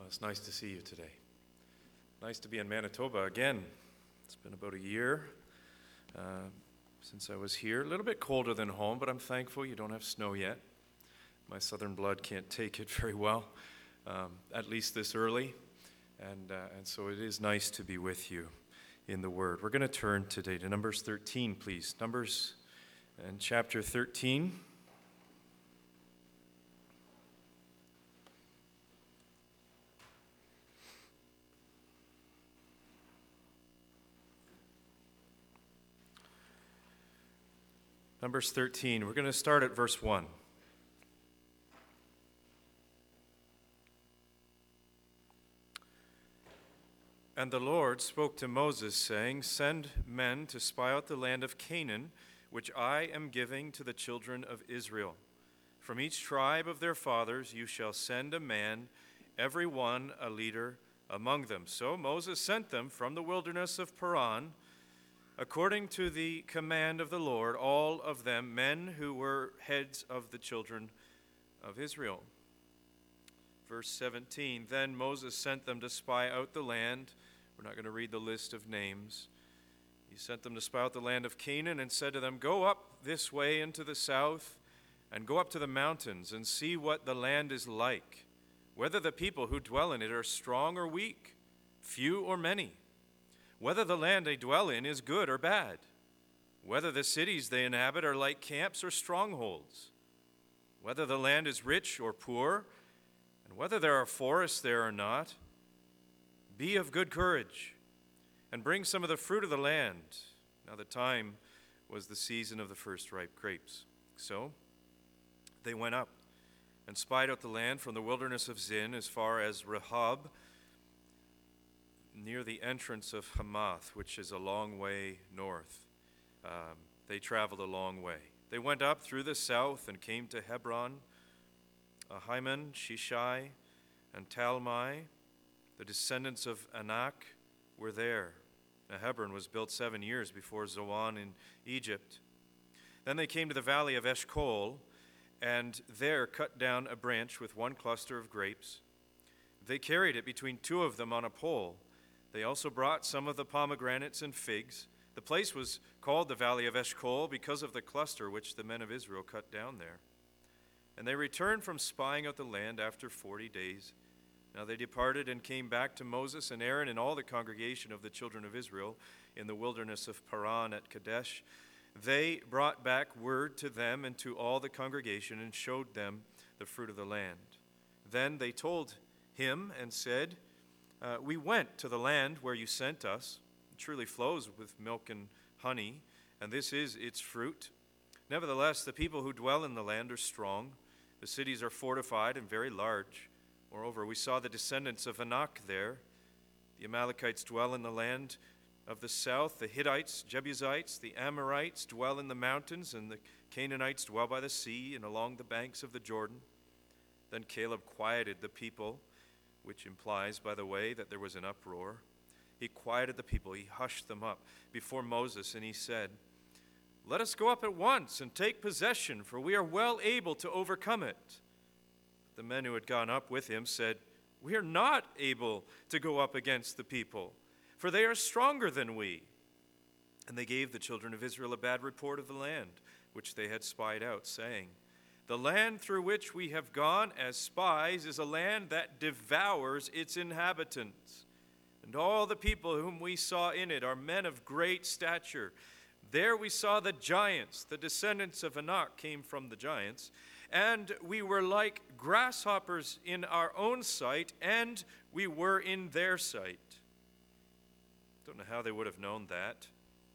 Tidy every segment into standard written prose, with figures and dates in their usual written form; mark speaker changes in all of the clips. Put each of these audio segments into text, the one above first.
Speaker 1: It's nice to see you today. Nice to be in Manitoba again. It's been about a year since I was here. A little bit colder than home, but I'm thankful you don't have snow yet. My southern blood can't take it very well, at least this early. And so it is nice to be with you in the Word. We're going to turn today to Numbers 13, please. Numbers and chapter 13. Numbers 13, we're going to start at verse 1. And the Lord spoke to Moses, saying, "Send men to spy out the land of Canaan, which I am giving to the children of Israel. From each tribe of their fathers you shall send a man, every one a leader among them." So Moses sent them from the wilderness of Paran, according to the command of the Lord, all of them men who were heads of the children of Israel. Verse 17, then Moses sent them to spy out the land. We're not going to read the list of names. He sent them to spy out the land of Canaan and said to them, "Go up this way into the south and go up to the mountains and see what the land is like, whether the people who dwell in it are strong or weak, few or many, whether the land they dwell in is good or bad, whether the cities they inhabit are like camps or strongholds, whether the land is rich or poor, and whether there are forests there or not. Be of good courage, and bring some of the fruit of the land." Now the time was the season of the first ripe grapes. So they went up and spied out the land from the wilderness of Zin as far as Rehob, near the entrance of Hamath, which is a long way north. They traveled a long way. They went up through the south and came to Hebron, Ahiman, Shishai, and Talmai. The descendants of Anak were there. Now, Hebron was built 7 years before Zoan in Egypt. Then they came to the valley of Eshcol, and there cut down a branch with one cluster of grapes. They carried it between two of them on a pole. They also brought some of the pomegranates and figs. The place was called the Valley of Eshcol because of the cluster which the men of Israel cut down there. And they returned from spying out the land after 40 days. Now they departed and came back to Moses and Aaron and all the congregation of the children of Israel in the wilderness of Paran at Kadesh. They brought back word to them and to all the congregation and showed them the fruit of the land. Then they told him and said, "We went to the land where you sent us. It truly flows with milk and honey, and this is its fruit. Nevertheless, the people who dwell in the land are strong. The cities are fortified and very large. Moreover, we saw the descendants of Anak there. The Amalekites dwell in the land of the south. The Hittites, Jebusites, the Amorites dwell in the mountains, and the Canaanites dwell by the sea and along the banks of the Jordan." Then Caleb quieted the people, which implies, by the way, that there was an uproar. He quieted the people. He hushed them up before Moses, and he said, "Let us go up at once and take possession, for we are well able to overcome it." The men who had gone up with him said, "We are not able to go up against the people, for they are stronger than we." And they gave the children of Israel a bad report of the land, which they had spied out, saying, "The land through which we have gone as spies is a land that devours its inhabitants. And all the people whom we saw in it are men of great stature. There we saw the giants. The descendants of Anak came from the giants. And we were like grasshoppers in our own sight, and we were in their sight." Don't know how they would have known that.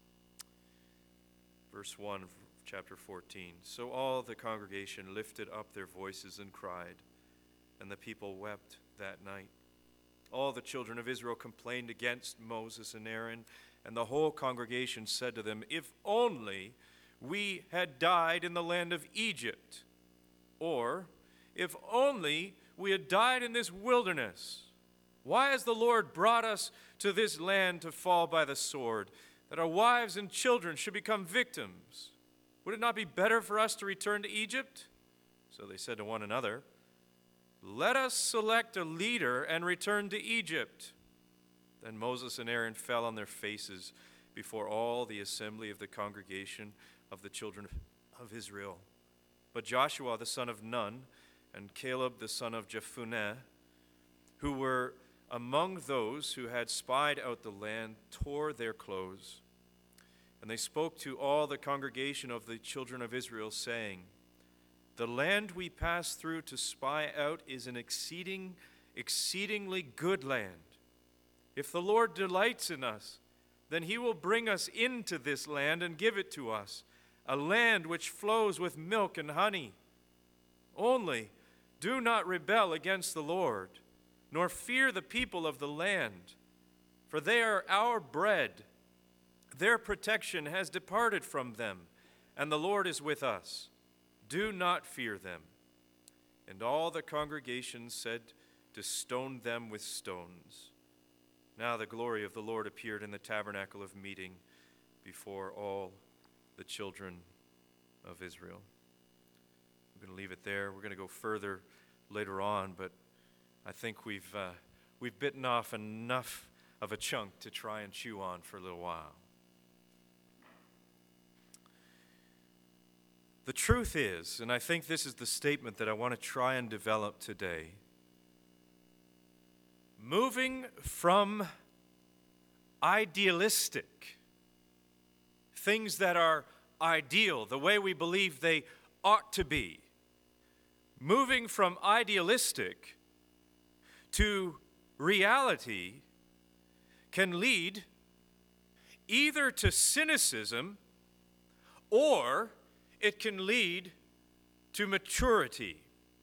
Speaker 1: Verse 1 of chapter 14. So all the congregation lifted up their voices and cried, and the people wept that night. All the children of Israel complained against Moses and Aaron, and the whole congregation said to them, "If only we had died in the land of Egypt, or if only we had died in this wilderness. Why has the Lord brought us to this land to fall by the sword, that our wives and children should become victims? Would it not be better for us to return to Egypt?" So they said to one another, let us select a leader and return to Egypt." Then Moses and Aaron fell on their faces before all the assembly of the congregation of the children of Israel. But Joshua the son of Nun and Caleb the son of Jephunneh, who were among those who had spied out the land, tore their clothes. And they spoke to all the congregation of the children of Israel, saying, "The land we passed through to spy out is an exceedingly good land. If the Lord delights in us, then he will bring us into this land and give it to us, a land which flows with milk and honey. Only do not rebel against the Lord, nor fear the people of the land, for they are our bread. Their protection has departed from them, and the Lord is with us. Do not fear them." And all the congregation said to stone them with stones. Now the glory of the Lord appeared in the tabernacle of meeting before all the children of Israel. I'm going to leave it there. We're going to go further later on, but I think we've bitten off enough of a chunk to try and chew on for a little while. The truth is, and I think this is the statement that I want to try and develop today, moving from idealistic, things that are ideal, the way we believe they ought to be, moving from idealistic to reality can lead either to cynicism or it can lead to maturity.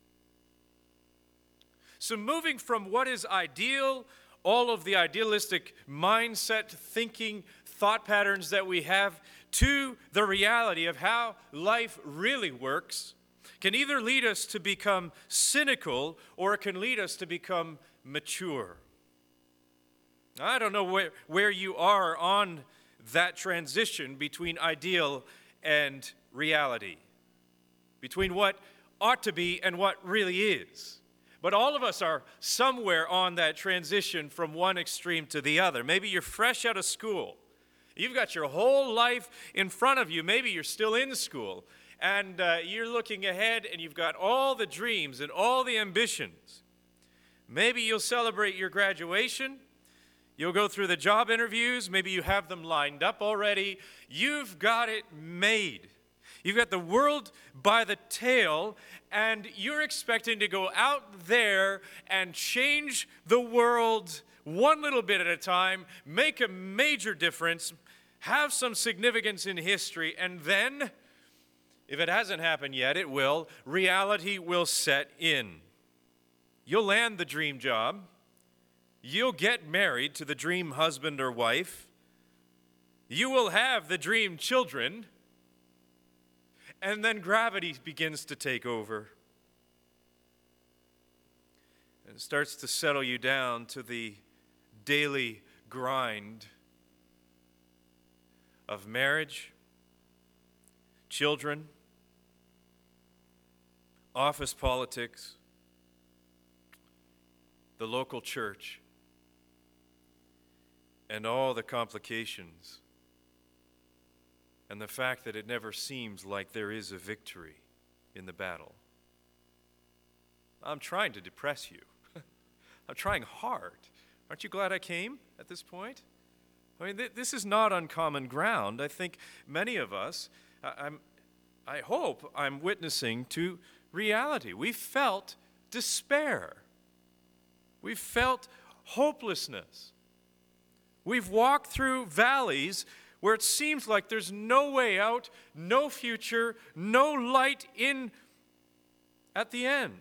Speaker 1: So moving from what is ideal, all of the idealistic mindset, thinking, thought patterns that we have, to the reality of how life really works, can either lead us to become cynical or it can lead us to become mature. I don't know where you are on that transition between ideal and reality, between what ought to be and what really is. But all of us are somewhere on that transition from one extreme to the other. Maybe you're fresh out of school. You've got your whole life in front of you. Maybe you're still in school, and you're looking ahead, and you've got all the dreams and all the ambitions. Maybe you'll celebrate your graduation. You'll go through the job interviews. Maybe you have them lined up already. You've got it made. You've got the world by the tail, and you're expecting to go out there and change the world one little bit at a time, make a major difference, have some significance in history, and then, if it hasn't happened yet, it will, reality will set in. You'll land the dream job. You'll get married to the dream husband or wife. You will have the dream children. And then gravity begins to take over. And it starts to settle you down to the daily grind of marriage, children, office politics, the local church, and all the complications, and the fact that it never seems like there is a victory in the battle. I'm trying to depress you. I'm trying hard. Aren't you glad I came at this point? I mean, this is not uncommon ground. I think many of us, I hope I'm witnessing to reality. We felt despair. We felt hopelessness. We've walked through valleys where it seems like there's no way out, no future, no light in at the end.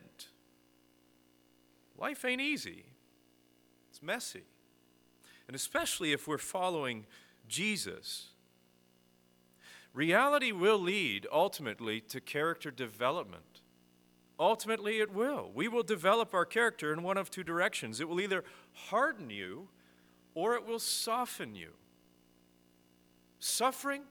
Speaker 1: Life ain't easy. It's messy. And especially if we're following Jesus. Reality will lead ultimately to character development. Ultimately it will. We will develop our character in one of two directions. It will either harden you or it will soften you. Suffering,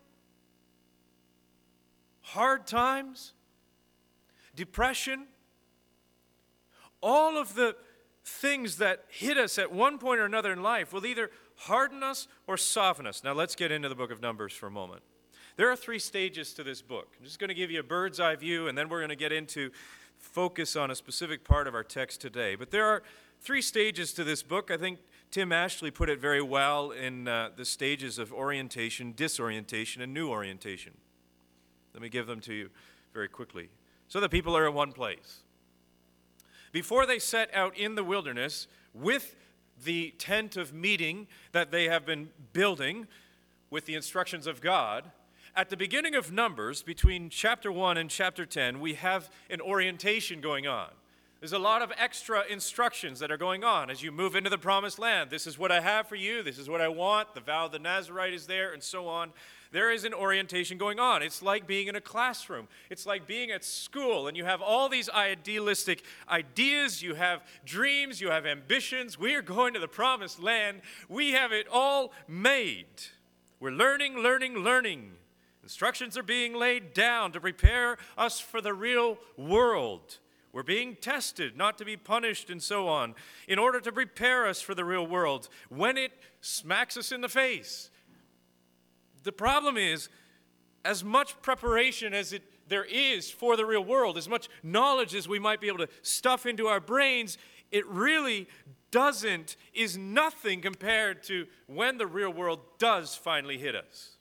Speaker 1: hard times, depression, all of the things that hit us at one point or another in life will either harden us or soften us. Now let's get into the book of Numbers for a moment. There are 3 stages to this book. I'm just going to give you a bird's eye view, and then we're going to get into focus on a specific part of our text today. But there are 3 stages to this book. I think Tim Ashley put it very well in the stages of orientation, disorientation, and new orientation. Let me give them to you very quickly so that people are in one place. Before they set out in the wilderness with the tent of meeting that they have been building with the instructions of God, at the beginning of Numbers, between chapter 1 and chapter 10, we have an orientation going on. There's a lot of extra instructions that are going on as you move into the promised land. This is what I have for you. This is what I want. The vow of the Nazirite is there, and so on. There is an orientation going on. It's like being in a classroom. It's like being at school, and you have all these idealistic ideas. You have dreams. You have ambitions. We are going to the promised land. We have it all made. We're learning. Instructions are being laid down to prepare us for the real world. We're being tested, not to be punished, and so on, in order to prepare us for the real world when it smacks us in the face. The problem is, as much preparation as there is for the real world, as much knowledge as we might be able to stuff into our brains, it really is nothing compared to when the real world does finally hit us.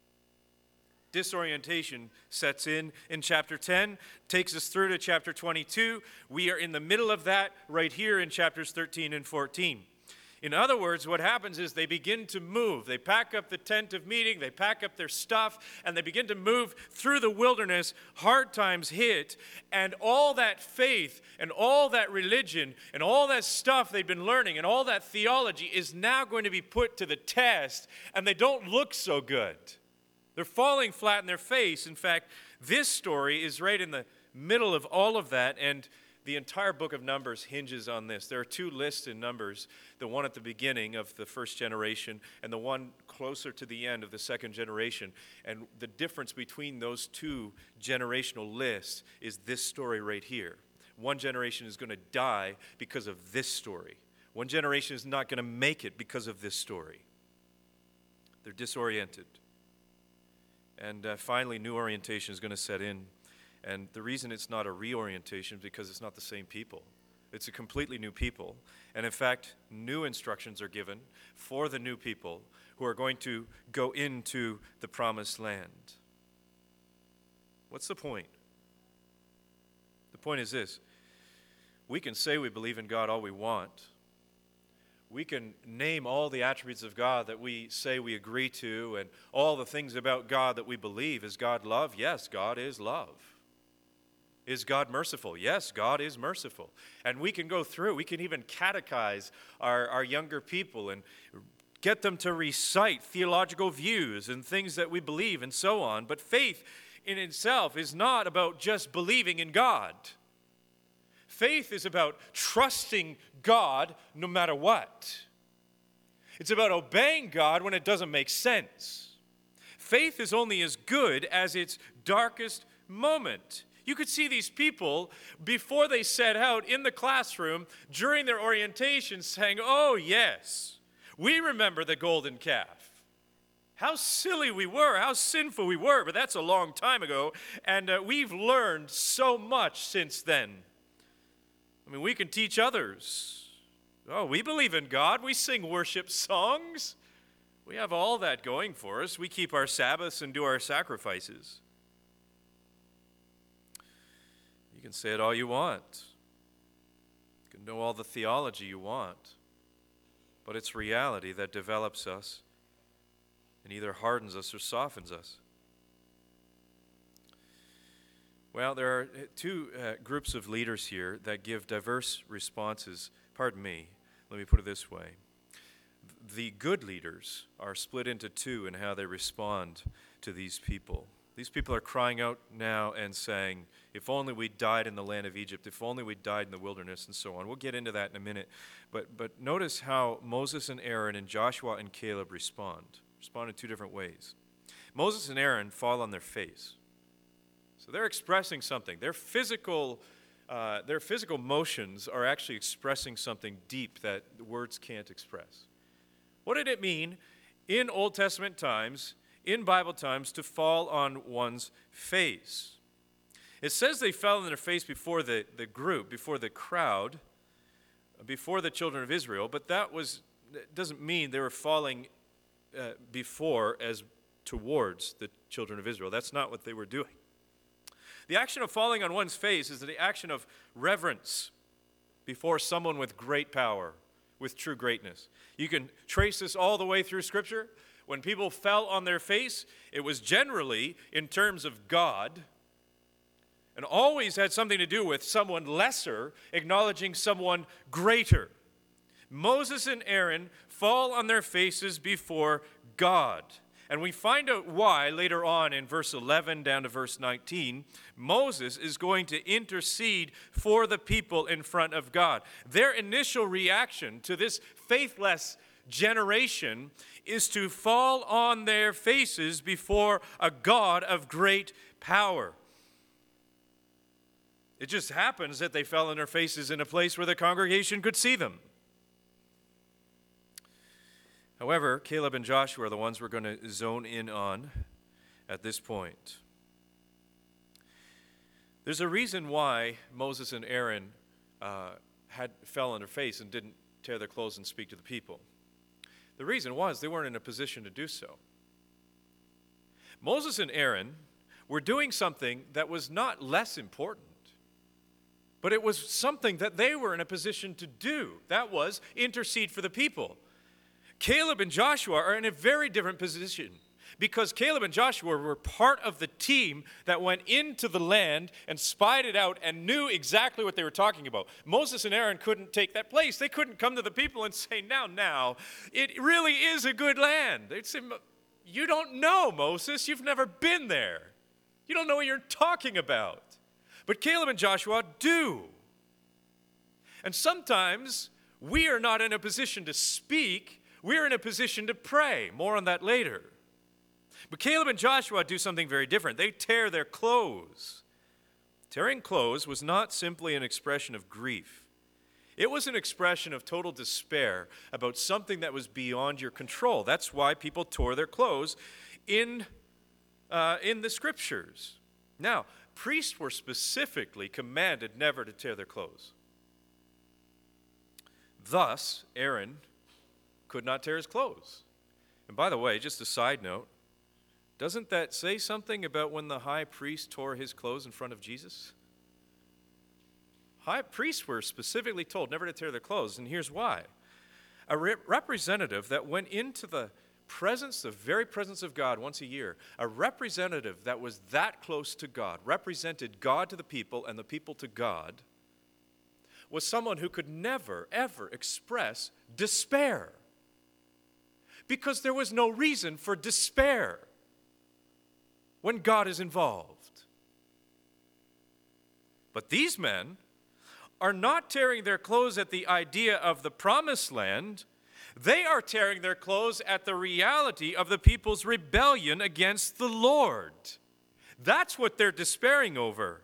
Speaker 1: Disorientation sets in chapter 10, takes us through to chapter 22. We are in the middle of that right here in chapters 13 and 14. In other words, what happens is they begin to move. They pack up the tent of meeting, they pack up their stuff, and they begin to move through the wilderness. Hard times hit, and all that faith and all that religion and all that stuff they've been learning and all that theology is now going to be put to the test, and they don't look so good. They're falling flat in their face. In fact, this story is right in the middle of all of that, and the entire book of Numbers hinges on this. There are 2 lists in Numbers, the one at the beginning of the first generation and the one closer to the end of the second generation. And the difference between those 2 generational lists is this story right here. One generation is going to die because of this story. One generation is not going to make it because of this story. They're disoriented. And finally, new orientation is going to set in. And the reason it's not a reorientation is because it's not the same people. It's a completely new people. And in fact, new instructions are given for the new people who are going to go into the promised land. What's the point? The point is this. We can say we believe in God all we want. We can name all the attributes of God that we say we agree to and all the things about God that we believe. Is God love? Yes, God is love. Is God merciful? Yes, God is merciful. And we can go through, we can even catechize our younger people and get them to recite theological views and things that we believe and so on. But faith in itself is not about just believing in God. Faith is about trusting God no matter what. It's about obeying God when it doesn't make sense. Faith is only as good as its darkest moment. You could see these people, before they set out in the classroom, during their orientation, saying, "Oh yes, we remember the golden calf. How silly we were, how sinful we were, but that's a long time ago, and we've learned so much since then." I mean, we can teach others. Oh, we believe in God. We sing worship songs. We have all that going for us. We keep our Sabbaths and do our sacrifices. You can say it all you want. You can know all the theology you want. But it's reality that develops us and either hardens us or softens us. Well, there are 2 groups of leaders here that give diverse responses. Pardon me, let me put it this way. The good leaders are split into 2 in how they respond to these people. These people are crying out now and saying, if only we died in the land of Egypt, if only we died in the wilderness, and so on. We'll get into that in a minute. But notice how Moses and Aaron and Joshua and Caleb respond in 2 different ways. Moses and Aaron fall on their face. So they're expressing something. Their physical their physical motions are actually expressing something deep that words can't express. What did it mean in Old Testament times, in Bible times, to fall on one's face? It says they fell on their face before the group, before the crowd, before the children of Israel, but that doesn't mean they were falling before as towards the children of Israel. That's not what they were doing. The action of falling on one's face is the action of reverence before someone with great power, with true greatness. You can trace this all the way through Scripture. When people fell on their face, it was generally in terms of God, and always had something to do with someone lesser acknowledging someone greater. Moses and Aaron fall on their faces before God. And we find out why later on in verse 11 down to verse 19. Moses is going to intercede for the people in front of God. Their initial reaction to this faithless generation is to fall on their faces before a God of great power. It just happens that they fell on their faces in a place where the congregation could see them. However, Caleb and Joshua are the ones we're going to zone in on at this point. There's a reason why Moses and Aaron fell on their face and didn't tear their clothes and speak to the people. The reason was they weren't in a position to do so. Moses and Aaron were doing something that was not less important, but it was something that they were in a position to do. That was intercede for the people. Caleb and Joshua are in a very different position because Caleb and Joshua were part of the team that went into the land and spied it out and knew exactly what they were talking about. Moses and Aaron couldn't take that place. They couldn't come to the people and say, now, it really is a good land. They'd say, you don't know, Moses. You've never been there. You don't know what you're talking about. But Caleb and Joshua do. And sometimes we are not in a position to speak. We're in a position to pray. More on that later. But Caleb and Joshua do something very different. They tear their clothes. Tearing clothes was not simply an expression of grief. It was an expression of total despair about something that was beyond your control. That's why people tore their clothes in the Scriptures. Now, priests were specifically commanded never to tear their clothes. Thus, Aaron could not tear his clothes. And by the way, just a side note, doesn't that say something about when the high priest tore his clothes in front of Jesus? High priests were specifically told never to tear their clothes, and here's why. A representative that went into the very presence of God once a year, a representative that was that close to God, represented God to the people and the people to God, was someone who could never, ever express despair. Because there was no reason for despair when God is involved. But these men are not tearing their clothes at the idea of the promised land. They are tearing their clothes at the reality of the people's rebellion against the Lord. That's what they're despairing over.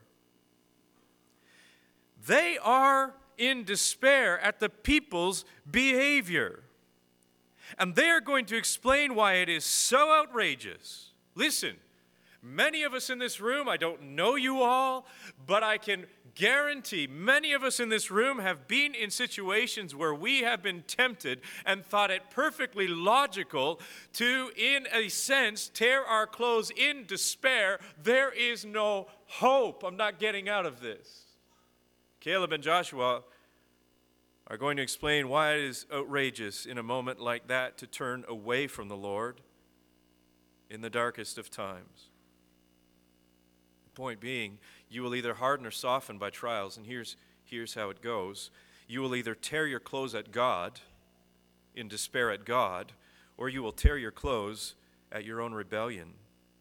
Speaker 1: They are in despair at the people's behavior. And they are going to explain why it is so outrageous. Listen, many of us in this room, I don't know you all, but I can guarantee many of us in this room have been in situations where we have been tempted and thought it perfectly logical to, in a sense, tear our clothes in despair. There is no hope. I'm not getting out of this. Caleb and Joshua are going to explain why it is outrageous in a moment like that to turn away from the Lord in the darkest of times. The point being, you will either harden or soften by trials, and here's how it goes. You will either tear your clothes at God, in despair at God, or you will tear your clothes at your own rebellion.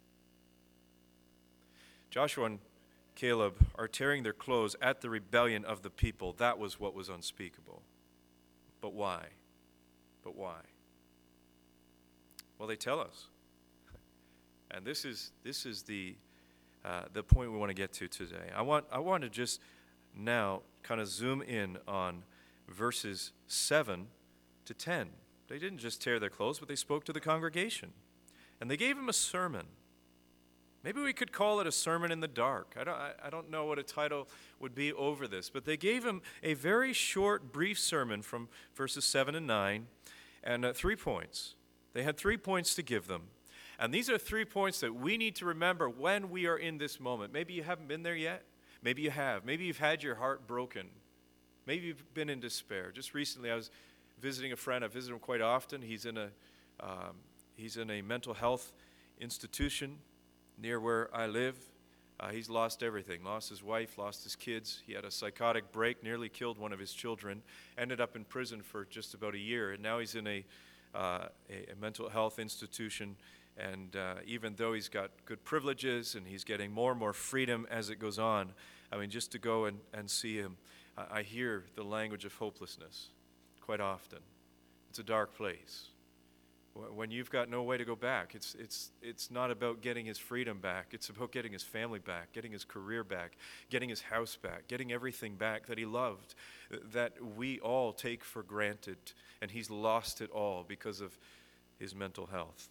Speaker 1: Joshua and Caleb are tearing their clothes at the rebellion of the people. That was what was unspeakable. But why? But why? Well, they tell us. And this is the point we want to get to today. I want to just now kind of zoom in on verses 7 to 10. They didn't just tear their clothes, but they spoke to the congregation. And they gave him a sermon. Maybe we could call it a sermon in the dark. I don't know what a title would be over this, but they gave him a very short, brief sermon from verses 7 and 9, and 3 points. They had 3 points to give them. And these are 3 points that we need to remember when we are in this moment. Maybe you haven't been there yet. Maybe you have. Maybe you've had your heart broken. Maybe you've been in despair. Just recently I was visiting a friend. I visit him quite often. He's in a mental health institution near where I live. He's lost everything. Lost his wife, lost his kids. He had a psychotic break, nearly killed one of his children, ended up in prison for just about a year, and now he's in a mental health institution. And even though he's got good privileges and he's getting more and more freedom as it goes on, I mean, just to go and see him, I hear the language of hopelessness quite often. It's a dark place. When you've got no way to go back, it's not about getting his freedom back. It's about getting his family back, getting his career back, getting his house back, getting everything back that he loved, that we all take for granted. And he's lost it all because of his mental health.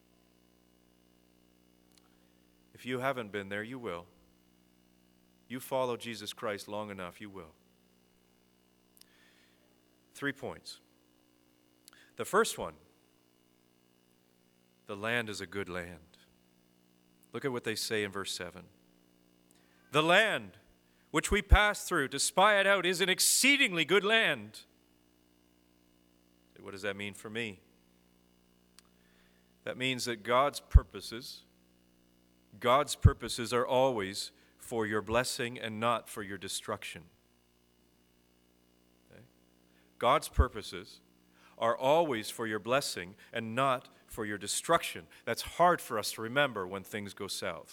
Speaker 1: If you haven't been there, you will. You follow Jesus Christ long enough, you will. 3 points. The first one, the land is a good land. Look at what they say in verse 7. The land which we passed through to spy it out is an exceedingly good land. What does that mean for me? That means that God's purposes are always for your blessing and not for your destruction. Okay? God's purposes are always for your blessing and not for your destruction. That's hard for us to remember when things go south.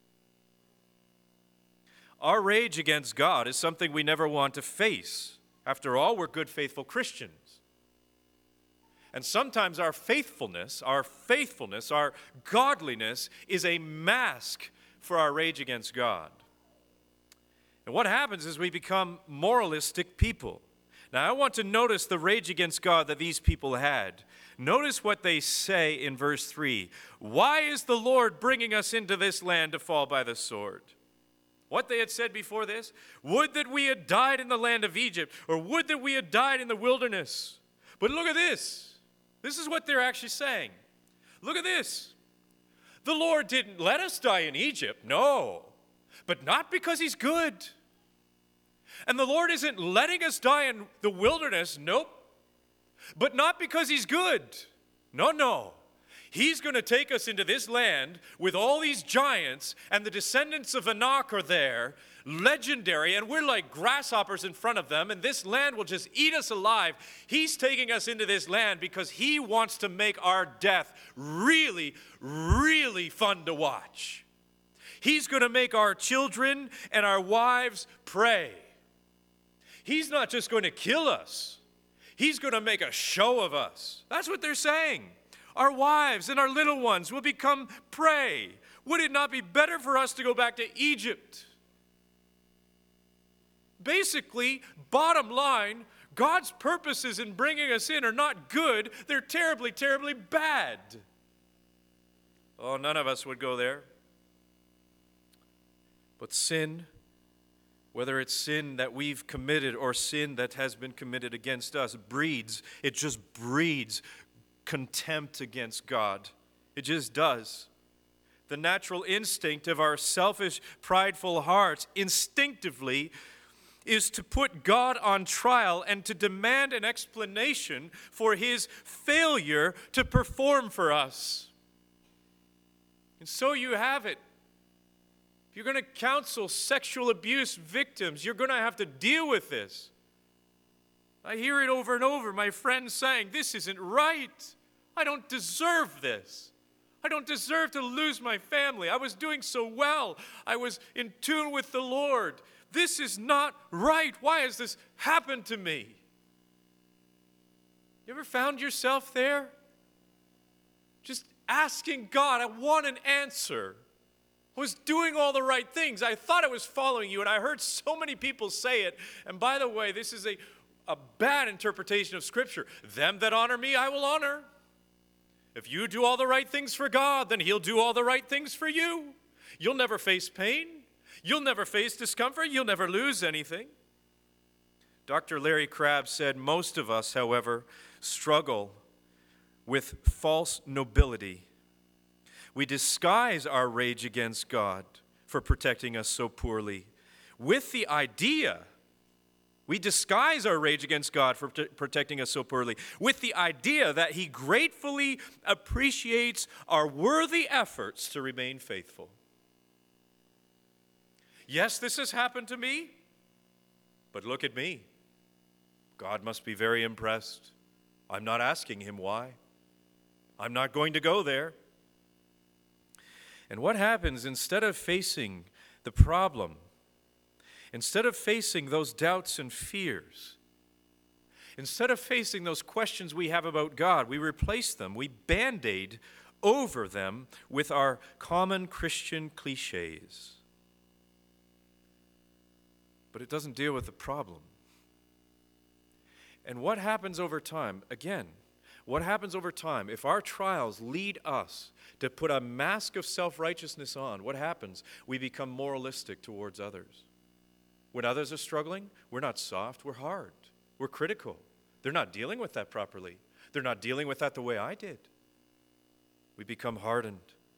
Speaker 1: Our rage against God is something we never want to face. After all, we're good, faithful Christians. And sometimes our faithfulness, our godliness is a mask for our rage against God. And what happens is we become moralistic people. Now, I want to notice the rage against God that these people had. Notice what they say in verse 3. Why is the Lord bringing us into this land to fall by the sword? What they had said before this? Would that we had died in the land of Egypt, or would that we had died in the wilderness. But look at this. This is what they're actually saying. Look at this. The Lord didn't let us die in Egypt, no. But not because he's good. And the Lord isn't letting us die in the wilderness, nope. But not because he's good. No. He's going to take us into this land with all these giants, and the descendants of Anak are there, legendary, and we're like grasshoppers in front of them, and this land will just eat us alive. He's taking us into this land because he wants to make our death really, really fun to watch. He's going to make our children and our wives pray. He's not just going to kill us. He's going to make a show of us. That's what they're saying. Our wives and our little ones will become prey. Would it not be better for us to go back to Egypt? Basically, bottom line, God's purposes in bringing us in are not good. They're terribly, terribly bad. Oh, none of us would go there. But sin, whether it's sin that we've committed or sin that has been committed against us, it just breeds contempt against God. It just does. The natural instinct of our selfish, prideful hearts instinctively is to put God on trial and to demand an explanation for his failure to perform for us. And so you have it. If you're going to counsel sexual abuse victims, you're going to have to deal with this. I hear it over and over, my friends saying, this isn't right. I don't deserve this. I don't deserve to lose my family. I was doing so well. I was in tune with the Lord. This is not right. Why has this happened to me? You ever found yourself there? Just asking God, I want an answer. I was doing all the right things. I thought I was following you, and I heard so many people say it. And by the way, this is a bad interpretation of Scripture. Them that honor me, I will honor. If you do all the right things for God, then He'll do all the right things for you. You'll never face pain. You'll never face discomfort. You'll never lose anything. Dr. Larry Crabb said, most of us, however, struggle with false nobility. We disguise our rage against God for protecting us so poorly with the idea, we disguise our rage against God for protecting us so poorly with the idea that He gratefully appreciates our worthy efforts to remain faithful. Yes, this has happened to me, but look at me. God must be very impressed. I'm not asking Him why. I'm not going to go there. And what happens instead of facing the problem, instead of facing those doubts and fears, instead of facing those questions we have about God, we replace them, we band-aid over them with our common Christian cliches. But it doesn't deal with the problem. And what happens over time? Again, what happens over time? If our trials lead us to put a mask of self-righteousness on, what happens? We become moralistic towards others. When others are struggling, we're not soft, we're hard. We're critical. They're not dealing with that properly. They're not dealing with that the way I did. We become hardened.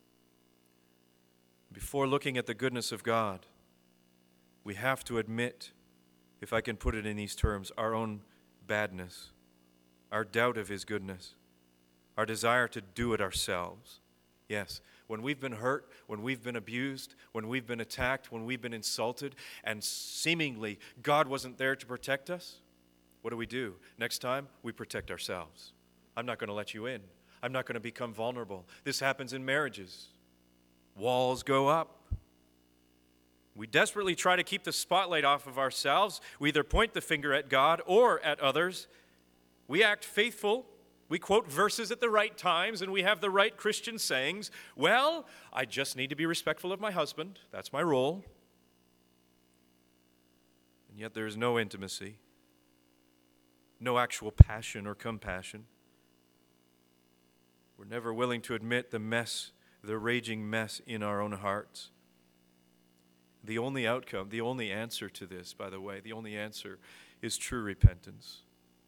Speaker 1: Before looking at the goodness of God, we have to admit, if I can put it in these terms, our own badness, our doubt of His goodness, our desire to do it ourselves. Yes, when we've been hurt, when we've been abused, when we've been attacked, when we've been insulted, and seemingly God wasn't there to protect us, what do? Next time, we protect ourselves. I'm not going to let you in. I'm not going to become vulnerable. This happens in marriages. Walls go up. We desperately try to keep the spotlight off of ourselves. We either point the finger at God or at others. We act faithful. We quote verses at the right times, and we have the right Christian sayings. Well, I just need to be respectful of my husband. That's my role. And yet there is no intimacy, no actual passion or compassion. We're never willing to admit the mess, the raging mess in our own hearts. The only outcome, the only answer to this, by the way, the only answer is true repentance.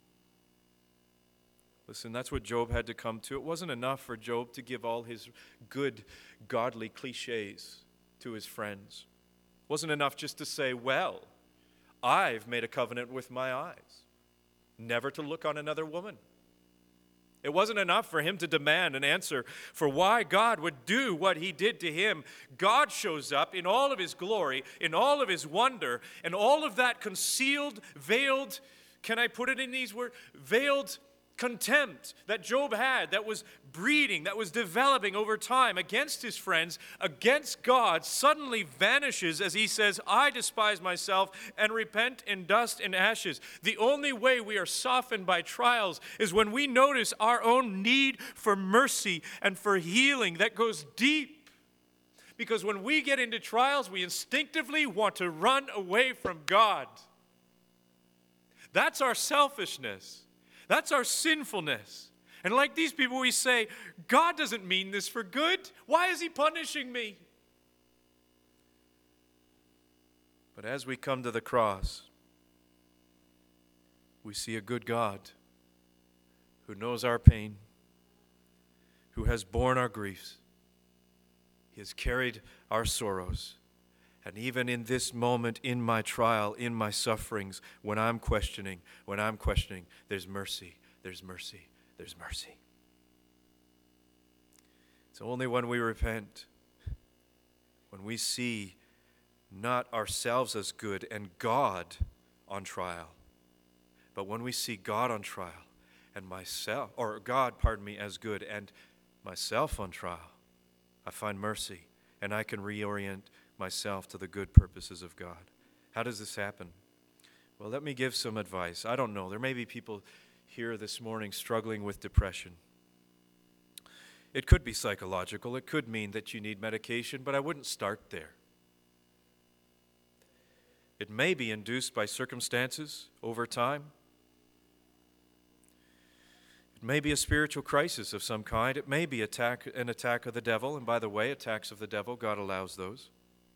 Speaker 1: Listen, that's what Job had to come to. It wasn't enough for Job to give all his good, godly cliches to his friends. It wasn't enough just to say, well, I've made a covenant with my eyes, never to look on another woman. It wasn't enough for him to demand an answer for why God would do what He did to him. God shows up in all of His glory, in all of His wonder, and all of that concealed, veiled, can I put it in these words? Veiled contempt that Job had, that was breeding, that was developing over time against his friends, against God, suddenly vanishes as he says, I despise myself and repent in dust and ashes. The only way we are softened by trials is when we notice our own need for mercy and for healing that goes deep. Because when we get into trials, we instinctively want to run away from God. That's our selfishness. That's our sinfulness. And like these people, we say, God doesn't mean this for good. Why is He punishing me? But as we come to the cross, we see a good God who knows our pain, who has borne our griefs. He has carried our sorrows. And even in this moment, in my trial, in my sufferings, when I'm questioning, there's mercy, there's mercy, there's mercy. It's only when we repent, when we see not ourselves as good and God on trial, but when we see God on trial and myself, or God, as good and myself on trial, I find mercy and I can reorient myself to the good purposes of God. How does this happen? Well, let me give some advice. I don't know. There may be people here this morning struggling with depression. It could be psychological. It could mean that you need medication, but I wouldn't start there. It may be induced by circumstances over time. It may be a spiritual crisis of some kind. It may be an attack of the devil. And by the way, attacks of the devil, God allows those.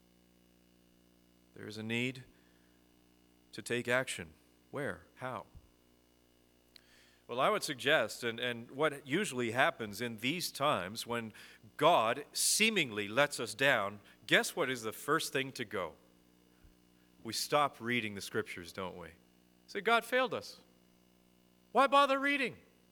Speaker 1: There is a need to take action. Where? How? Well, I would suggest, and what usually happens in these times when God seemingly lets us down, guess what is the first thing to go? We stop reading the Scriptures, don't we? Say, God failed us. Why bother reading?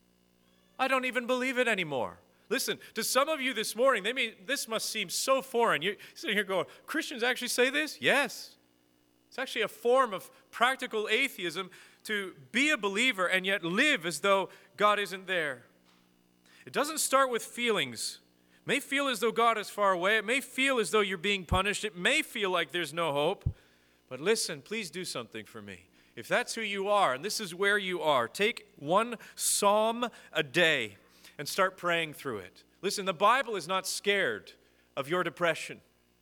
Speaker 1: I don't even believe it anymore. Listen, to some of you this morning, this must seem so foreign. You're sitting here going, Christians actually say this? Yes. It's actually a form of practical atheism to be a believer and yet live as though God isn't there. It doesn't start with feelings. It may feel as though God is far away. It may feel as though you're being punished. It may feel like there's no hope. But listen, please do something for me. If that's who you are, and this is where you are, take one psalm a day and start praying through it. Listen, the Bible is not scared of your depression.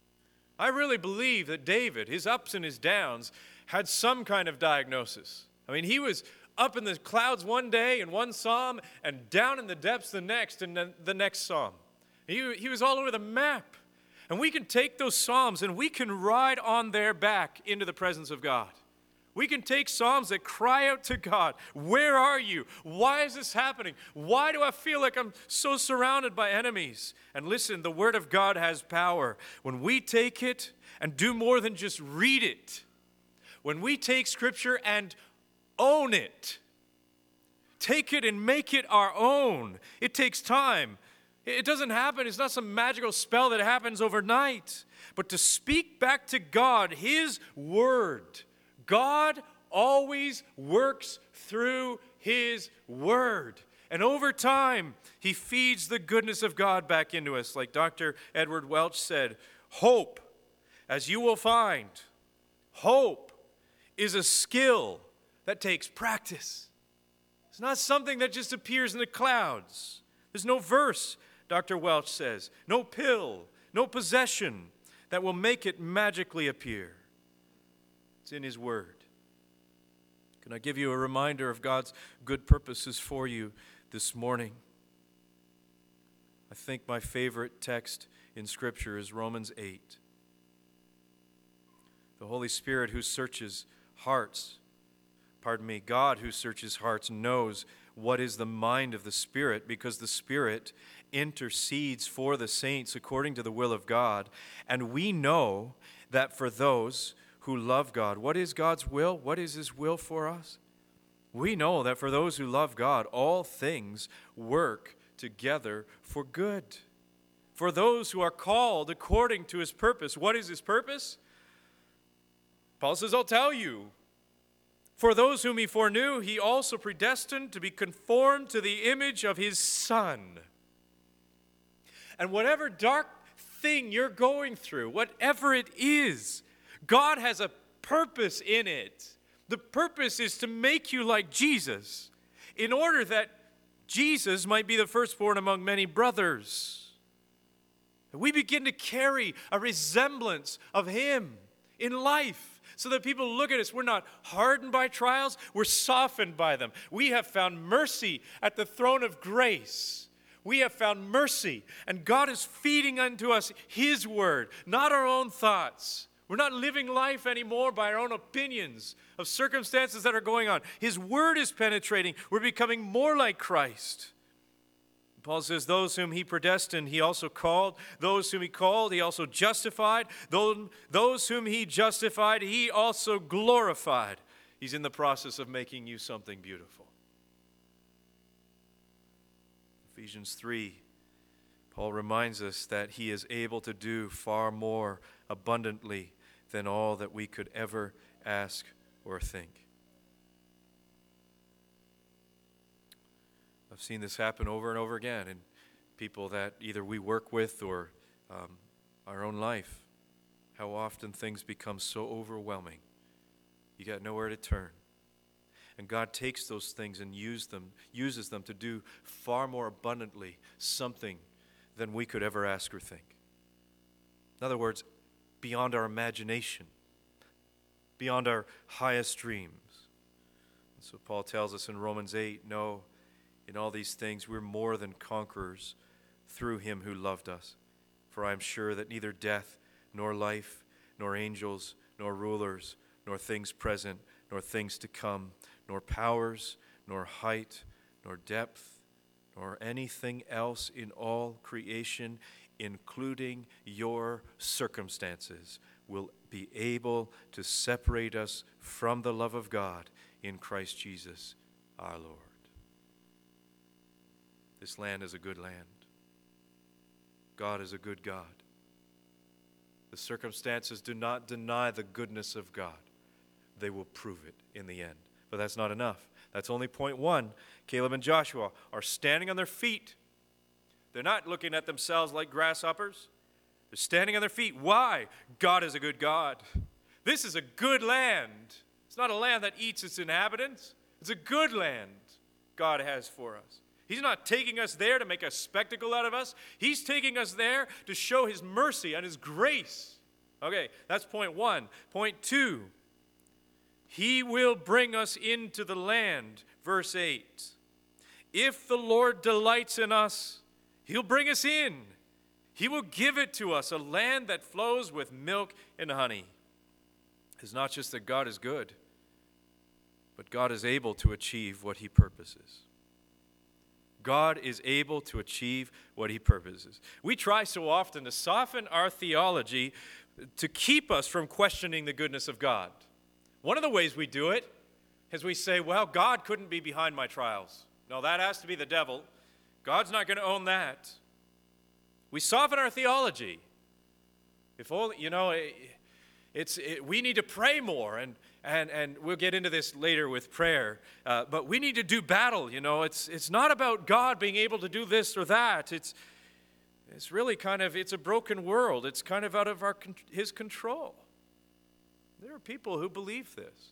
Speaker 1: I really believe that David, his ups and his downs, had some kind of diagnosis. I mean, he was up in the clouds one day in one psalm and down in the depths the next in the next psalm. He was all over the map. And we can take those psalms and we can ride on their back into the presence of God. We can take psalms that cry out to God, where are you? Why is this happening? Why do I feel like I'm so surrounded by enemies? And listen, the Word of God has power. When we take it and do more than just read it, when we take Scripture and own it, take it and make it our own, it takes time. It doesn't happen. It's not some magical spell that happens overnight. But to speak back to God, His Word, God always works through His Word. And over time, He feeds the goodness of God back into us. Like Dr. Edward Welch said, hope, as you will find, hope is a skill that takes practice. It's not something that just appears in the clouds. There's no verse, Dr. Welch says, no pill, no possession that will make it magically appear. It's in His Word. Can I give you a reminder of God's good purposes for you this morning? I think my favorite text in Scripture is Romans 8. The Holy Spirit who searches hearts, God who searches hearts knows what is the mind of the Spirit, because the Spirit intercedes for the saints according to the will of God. And we know that for those who love God, what is God's will? What is His will for us? We know that for those who love God, all things work together for good. For those who are called according to His purpose. What is His purpose? Paul says, I'll tell you. For those whom He foreknew, He also predestined to be conformed to the image of His Son. And whatever dark thing you're going through, whatever it is, God has a purpose in it. The purpose is to make you like Jesus, in order that Jesus might be the firstborn among many brothers. And we begin to carry a resemblance of Him in life, so that people look at us. We're not hardened by trials, we're softened by them. We have found mercy at the throne of grace. We have found mercy, and God is feeding unto us His Word, not our own thoughts. We're not living life anymore by our own opinions of circumstances that are going on. His Word is penetrating. We're becoming more like Christ. Paul says, those whom He predestined, He also called. Those whom He called, He also justified. Those whom He justified, He also glorified. He's in the process of making you something beautiful. Ephesians 3, Paul reminds us that He is able to do far more abundantly than all that we could ever ask or think. I've seen this happen over and over again in people that either we work with or our own life. How often things become so overwhelming, you got nowhere to turn. And God takes those things and uses them to do far more abundantly something than we could ever ask or think. In other words, beyond our imagination, beyond our highest dreams. And so Paul tells us in Romans 8, no, in all these things we're more than conquerors through him who loved us. For I am sure that neither death, nor life, nor angels, nor rulers, nor things present, nor things to come, nor powers, nor height, nor depth, nor anything else in all creation, including your circumstances, will be able to separate us from the love of God in Christ Jesus our Lord. This land is a good land. God is a good God. The circumstances do not deny the goodness of God. They will prove it in the end. But that's not enough. That's only point one. Caleb and Joshua are standing on their feet. They're not looking at themselves like grasshoppers. They're standing on their feet. Why? God is a good God. This is a good land. It's not a land that eats its inhabitants. It's a good land God has for us. He's not taking us there to make a spectacle out of us. He's taking us there to show his mercy and his grace. Okay, that's point one. Point two, he will bring us into the land. Verse 8. If the Lord delights in us, he'll bring us in. He will give it to us, a land that flows with milk and honey. It's not just that God is good, but God is able to achieve what he purposes. God is able to achieve what he purposes. We try so often to soften our theology to keep us from questioning the goodness of God. One of the ways we do it is we say, well, God couldn't be behind my trials. No, that has to be the devil. God's not going to own that. We soften our theology. If only, we need to pray more, and we'll get into this later with prayer. But we need to do battle. It's not about God being able to do this or that. It's really it's a broken world. It's kind of out of his control. There are people who believe this.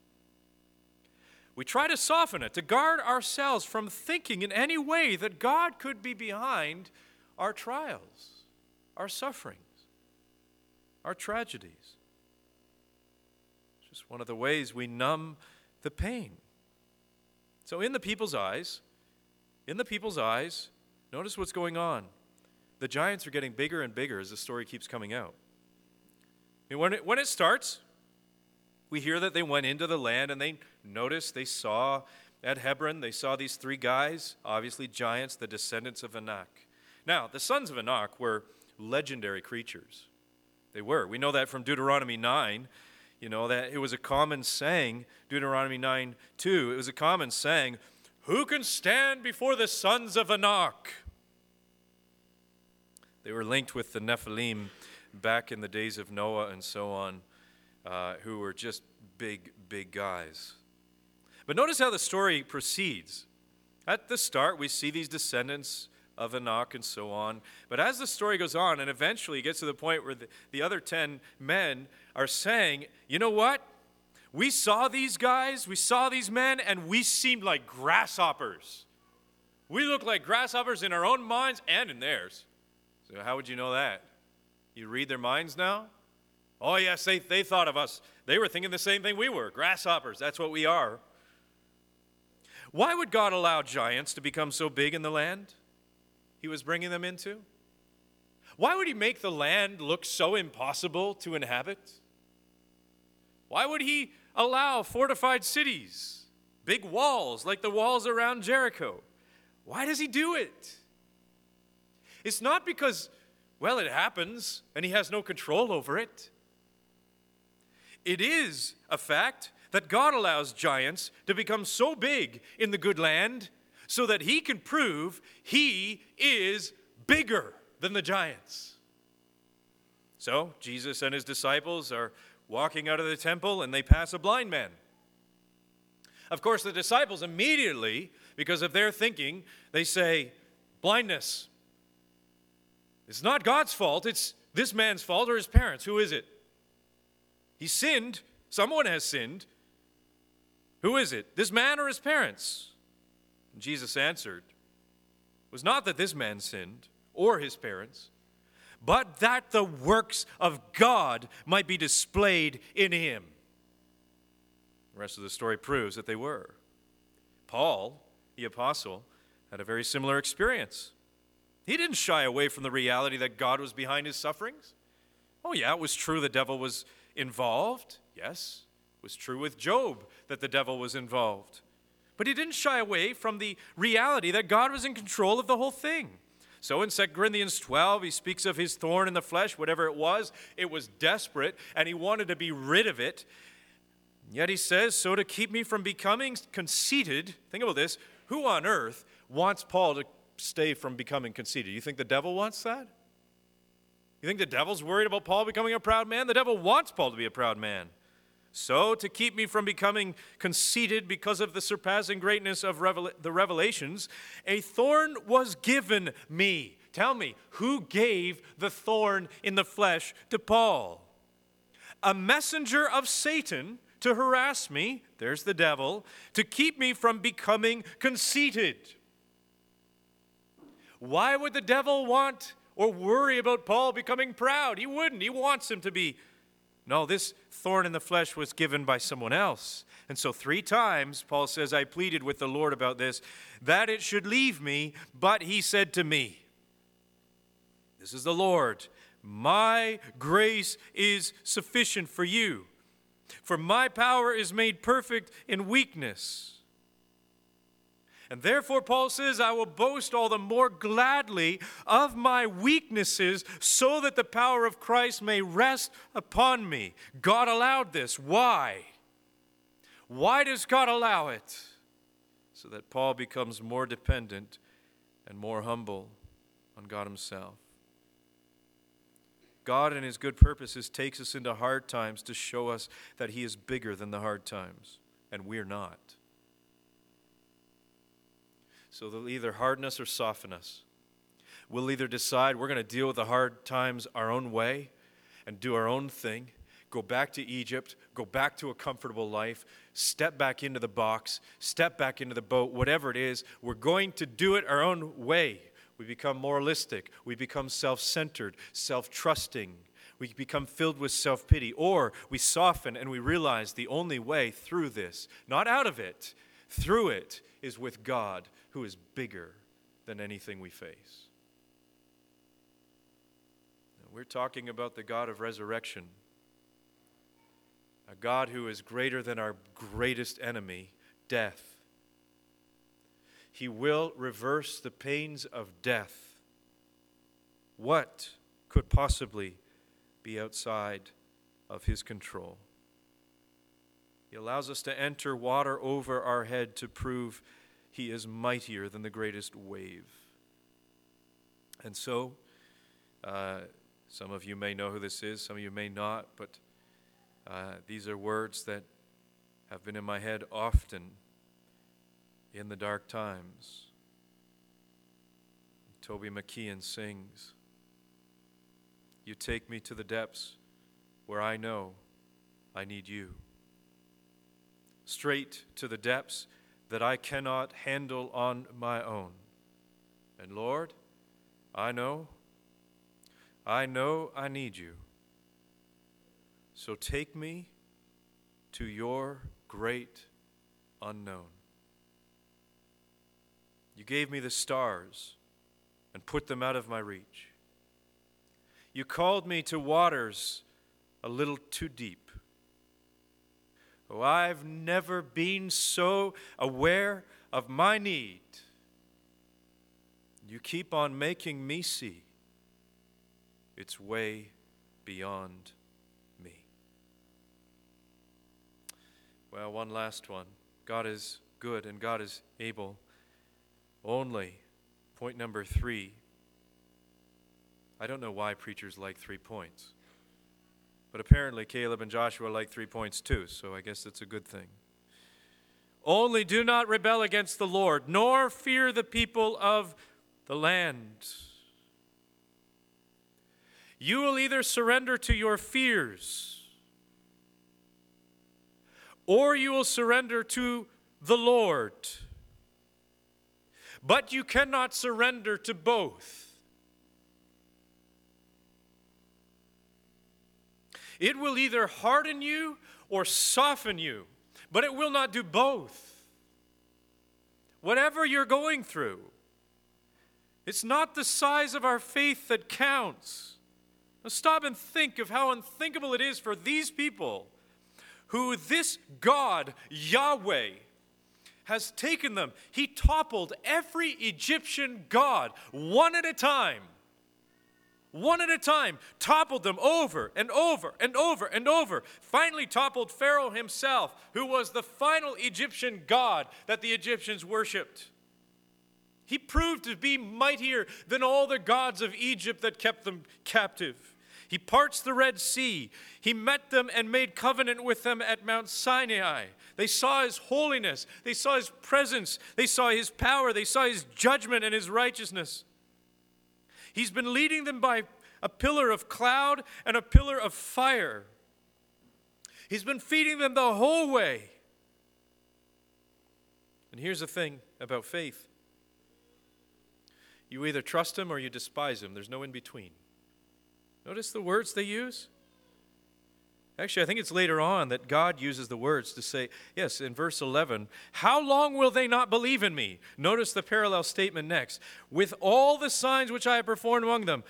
Speaker 1: We try to soften it, to guard ourselves from thinking in any way that God could be behind our trials, our sufferings, our tragedies. It's just one of the ways we numb the pain. So in the people's eyes, notice what's going on. The giants are getting bigger and bigger as the story keeps coming out. And when it starts, we hear that they went into the land and they saw at Hebron, they saw these three guys, obviously giants, the descendants of Anak. Now, the sons of Anak were legendary creatures. They were. We know that from Deuteronomy 9, that it was a common saying, Deuteronomy 9:2, it was a common saying, who can stand before the sons of Anak? They were linked with the Nephilim back in the days of Noah and so on, who were just big, big guys. But notice how the story proceeds. At the start, we see these descendants of Anak and so on. But as the story goes on, and eventually gets to the point where the other 10 men are saying, you know what? We saw these guys, we saw these men, and we seemed like grasshoppers. We look like grasshoppers in our own minds and in theirs. So how would you know that? You read their minds now? Oh, yes, they thought of us. They were thinking the same thing we were. Grasshoppers, that's what we are. Why would God allow giants to become so big in the land he was bringing them into? Why would he make the land look so impossible to inhabit? Why would he allow fortified cities, big walls like the walls around Jericho? Why does he do it? It's not because, well, it happens and he has no control over it. It is a fact that God allows giants to become so big in the good land so that he can prove he is bigger than the giants. So Jesus and his disciples are walking out of the temple and they pass a blind man. Of course, the disciples immediately, because of their thinking, they say, blindness. It's not God's fault, it's this man's fault or his parents. Who is it? He sinned. Someone has sinned. Who is it? This man or his parents? And Jesus answered, it was not that this man sinned or his parents, but that the works of God might be displayed in him. The rest of the story proves that they were. Paul, the apostle, had a very similar experience. He didn't shy away from the reality that God was behind his sufferings. Oh yeah, it was true the devil was involved. Yes, it was true with Job that the devil was involved. But he didn't shy away from the reality that God was in control of the whole thing. So in 2 Corinthians 12, he speaks of his thorn in the flesh, whatever it was desperate, and he wanted to be rid of it. Yet he says, so to keep me from becoming conceited, think about this, who on earth wants Paul to stay from becoming conceited? You think the devil wants that? You think the devil's worried about Paul becoming a proud man? The devil wants Paul to be a proud man. So, to keep me from becoming conceited because of the surpassing greatness of the revelations, a thorn was given me. Tell me, who gave the thorn in the flesh to Paul? A messenger of Satan to harass me, there's the devil, to keep me from becoming conceited. Why would the devil want or worry about Paul becoming proud? He wouldn't. He wants him to be. No, this thorn in the flesh was given by someone else. And so 3 times, Paul says, I pleaded with the Lord about this, that it should leave me, but he said to me, this is the Lord, my grace is sufficient for you, for my power is made perfect in weakness. And therefore, Paul says, I will boast all the more gladly of my weaknesses so that the power of Christ may rest upon me. God allowed this. Why? Why does God allow it? So that Paul becomes more dependent and more humble on God himself. God in his good purposes takes us into hard times to show us that he is bigger than the hard times, and we're not. So they'll either harden us or soften us. We'll either decide we're going to deal with the hard times our own way and do our own thing, go back to Egypt, go back to a comfortable life, step back into the box, step back into the boat, whatever it is, we're going to do it our own way. We become moralistic. We become self-centered, self-trusting. We become filled with self-pity. Or we soften and we realize the only way through this, not out of it, through it, is with God, who is bigger than anything we face. Now, we're talking about the God of resurrection, a God who is greater than our greatest enemy, death. He will reverse the pains of death. What could possibly be outside of his control? He allows us to enter water over our head to prove he is mightier than the greatest wave. And so, some of you may know who this is, some of you may not, but these are words that have been in my head often in the dark times. Toby McKeon sings, you take me to the depths where I know I need you. Straight to the depths that I cannot handle on my own. And Lord, I know I need you. So take me to your great unknown. You gave me the stars and put them out of my reach. You called me to waters a little too deep. Oh, I've never been so aware of my need. You keep on making me see it's way beyond me. Well, one last one. God is good and God is able. Only, point number 3. I don't know why preachers like 3 points. But apparently Caleb and Joshua like 3 points too, so I guess that's a good thing. Only do not rebel against the Lord, nor fear the people of the land. You will either surrender to your fears, or you will surrender to the Lord. But you cannot surrender to both. It will either harden you or soften you, but it will not do both. Whatever you're going through, it's not the size of our faith that counts. Now stop and think of how unthinkable it is for these people who this God, Yahweh, has taken them. He toppled every Egyptian god one at a time. One at a time, toppled them over and over and over and over. Finally toppled Pharaoh himself, who was the final Egyptian god that the Egyptians worshipped. He proved to be mightier than all the gods of Egypt that kept them captive. He parts the Red Sea. He met them and made covenant with them at Mount Sinai. They saw his holiness. They saw his presence. They saw his power. They saw his judgment and his righteousness. He's been leading them by a pillar of cloud and a pillar of fire. He's been feeding them the whole way. And here's the thing about faith. You either trust him or you despise him. There's no in between. Notice the words they use? Actually, I think it's later on that God uses the words to say, yes, in verse 11, how long will they not believe in me? Notice the parallel statement next. With all the signs which I have performed among them,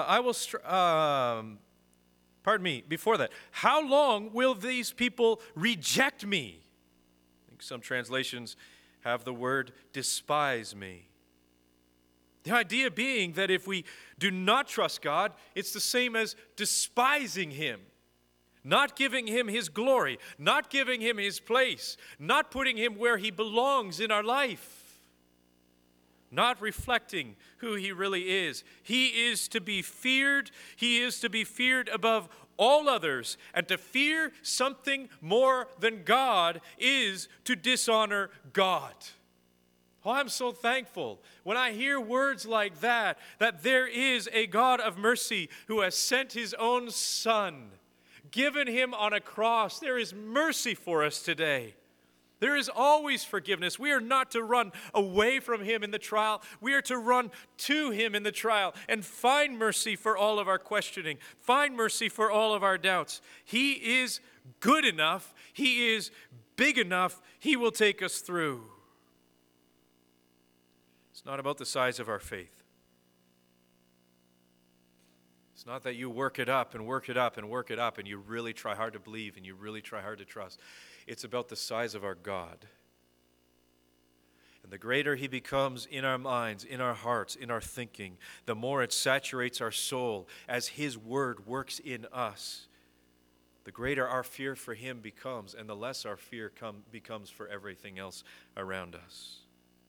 Speaker 1: before that, how long will these people reject me? I think some translations have the word despise me. The idea being that if we do not trust God, it's the same as despising him. Not giving him his glory, not giving him his place, not putting him where he belongs in our life, not reflecting who he really is. He is to be feared. He is to be feared above all others. And to fear something more than God is to dishonor God. Oh, I'm so thankful when I hear words like that there is a God of mercy who has sent his own Son, given him on a cross. There is mercy for us today. There is always forgiveness. We are not to run away from him in the trial. We are to run to him in the trial and find mercy for all of our questioning. Find mercy for all of our doubts. He is good enough. He is big enough. He will take us through. It's not about the size of our faith. It's not that you work it up and work it up and work it up and you really try hard to believe and you really try hard to trust. It's about the size of our God. And the greater he becomes in our minds, in our hearts, in our thinking, the more it saturates our soul as his word works in us. The greater our fear for him becomes and the less our fear becomes for everything else around us.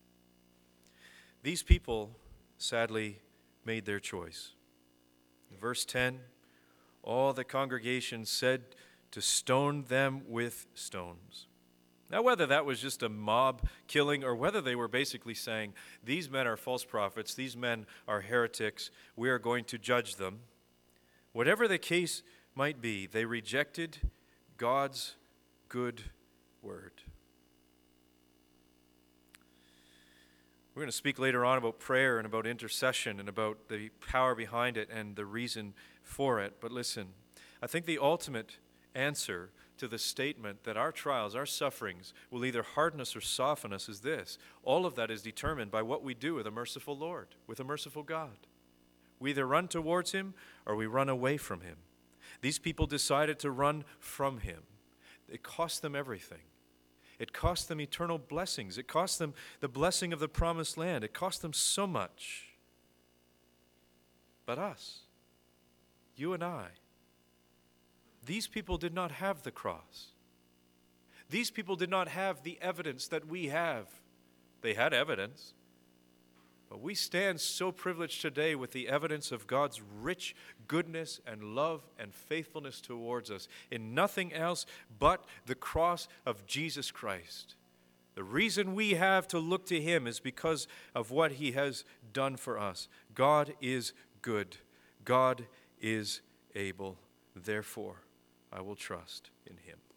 Speaker 1: These people, sadly, made their choice. In verse 10, all the congregation said to stone them with stones. Now, whether that was just a mob killing or whether they were basically saying, these men are false prophets, these men are heretics, we are going to judge them. Whatever the case might be, they rejected God's good word. We're going to speak later on about prayer and about intercession and about the power behind it and the reason for it. But listen, I think the ultimate answer to the statement that our trials, our sufferings will either harden us or soften us is this. All of that is determined by what we do with a merciful Lord, with a merciful God. We either run towards him or we run away from him. These people decided to run from him. It cost them everything. It cost them eternal blessings. It cost them the blessing of the promised land. It cost them so much. But us, you and I, these people did not have the cross. These people did not have the evidence that we have. They had evidence. But we stand so privileged today with the evidence of God's rich goodness and love and faithfulness towards us in nothing else but the cross of Jesus Christ. The reason we have to look to him is because of what he has done for us. God is good. God is able. Therefore, I will trust in him.